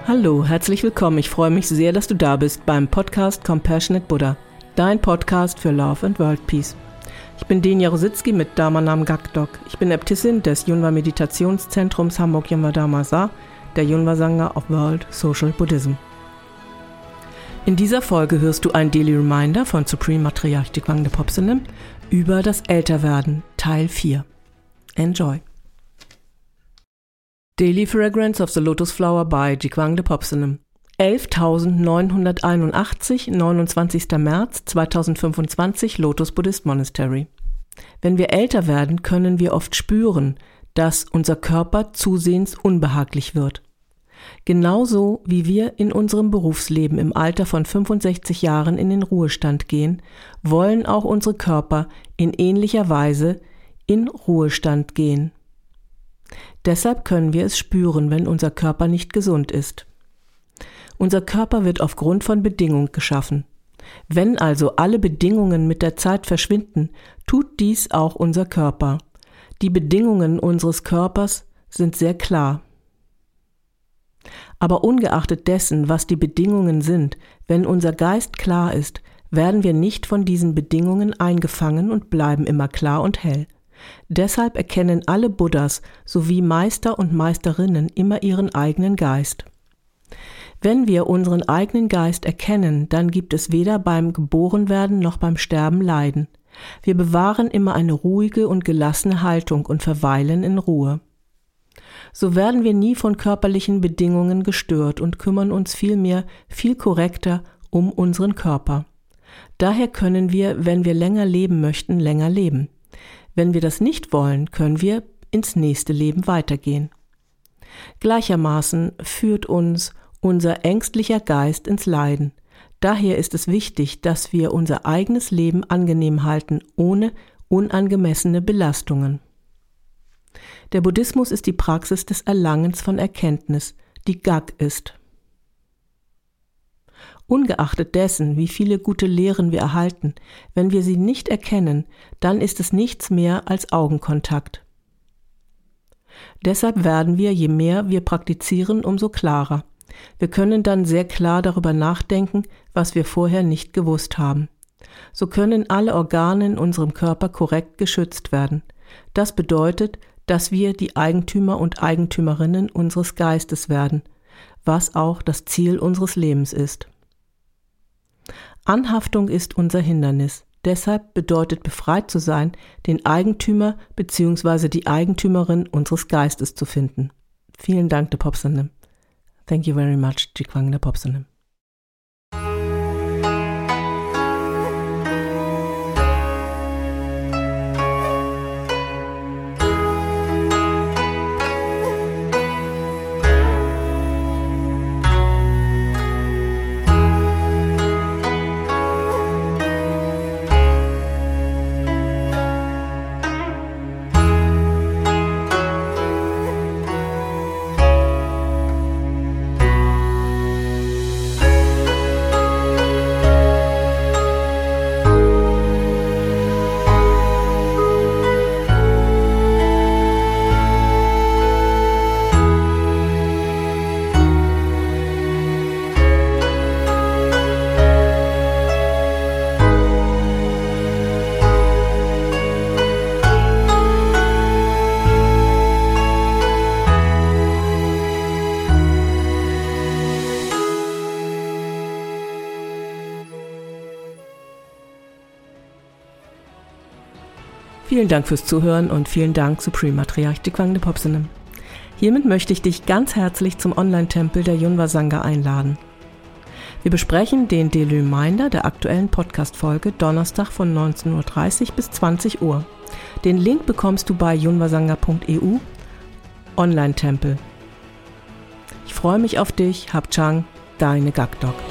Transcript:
Hallo, herzlich willkommen. Ich freue mich sehr, dass du da bist beim Podcast Compassionate Buddha, dein Podcast für Love and World Peace. Ich bin Denia Rositzky mit Dharma-Namen Gakdok. Ich bin Äbtissin des Yunwa Meditationszentrums Hamburg-Yunwa Dharma Sa, der Yunwa Sangha of World Social Buddhism. In dieser Folge hörst du ein Daily Reminder von Supreme Matriarch Jigwangde Phopsalam über das Älterwerden, Teil 4. Enjoy! Daily Fragrance of the Lotus Flower by Jigwangde Phopsalam. 11.981, 29. März 2025, Lotus Buddhist Monastery. Wenn wir älter werden, können wir oft spüren, dass unser Körper zusehends unbehaglich wird. Genauso wie wir in unserem Berufsleben im Alter von 65 Jahren in den Ruhestand gehen, wollen auch unsere Körper in ähnlicher Weise in Ruhestand gehen. Deshalb können wir es spüren, wenn unser Körper nicht gesund ist. Unser Körper wird aufgrund von Bedingungen geschaffen. Wenn also alle Bedingungen mit der Zeit verschwinden, tut dies auch unser Körper. Die Bedingungen unseres Körpers sind sehr klar. Aber ungeachtet dessen, was die Bedingungen sind, wenn unser Geist klar ist, werden wir nicht von diesen Bedingungen eingefangen und bleiben immer klar und hell. Deshalb erkennen alle Buddhas sowie Meister und Meisterinnen immer ihren eigenen Geist. Wenn wir unseren eigenen Geist erkennen, dann gibt es weder beim Geborenwerden noch beim Sterben Leiden. Wir bewahren immer eine ruhige und gelassene Haltung und verweilen in Ruhe. So werden wir nie von körperlichen Bedingungen gestört und kümmern uns vielmehr viel korrekter um unseren Körper. Daher können wir, wenn wir länger leben möchten, länger leben. Wenn wir das nicht wollen, können wir ins nächste Leben weitergehen. Gleichermaßen führt uns unser ängstlicher Geist ins Leiden. Daher ist es wichtig, dass wir unser eigenes Leben angenehm halten, ohne unangemessene Belastungen. Der Buddhismus ist die Praxis des Erlangens von Erkenntnis, die Gag ist. Ungeachtet dessen, wie viele gute Lehren wir erhalten, wenn wir sie nicht erkennen, dann ist es nichts mehr als Augenkontakt. Deshalb werden wir, je mehr wir praktizieren, umso klarer. Wir können dann sehr klar darüber nachdenken, was wir vorher nicht gewusst haben. So können alle Organe in unserem Körper korrekt geschützt werden. Das bedeutet, dass wir die Eigentümer und Eigentümerinnen unseres Geistes werden, was auch das Ziel unseres Lebens ist. Anhaftung ist unser Hindernis. Deshalb bedeutet befreit zu sein, den Eigentümer bzw. die Eigentümerin unseres Geistes zu finden. Vielen Dank, de Phopsalam. Thank you very much, Jigwangde Phopsalam. Vielen Dank fürs Zuhören und vielen Dank, Supreme Matriarch Jigwangde Phopsalam. Hiermit möchte ich dich ganz herzlich zum Online-Tempel der Yunwa Sangha einladen. Wir besprechen den Daily Reminder der aktuellen Podcast-Folge Donnerstag von 19.30 Uhr bis 20 Uhr. Den Link bekommst du bei yunwasangha.eu Online-Tempel. Ich freue mich auf dich. Hab Chang, deine Gakdok.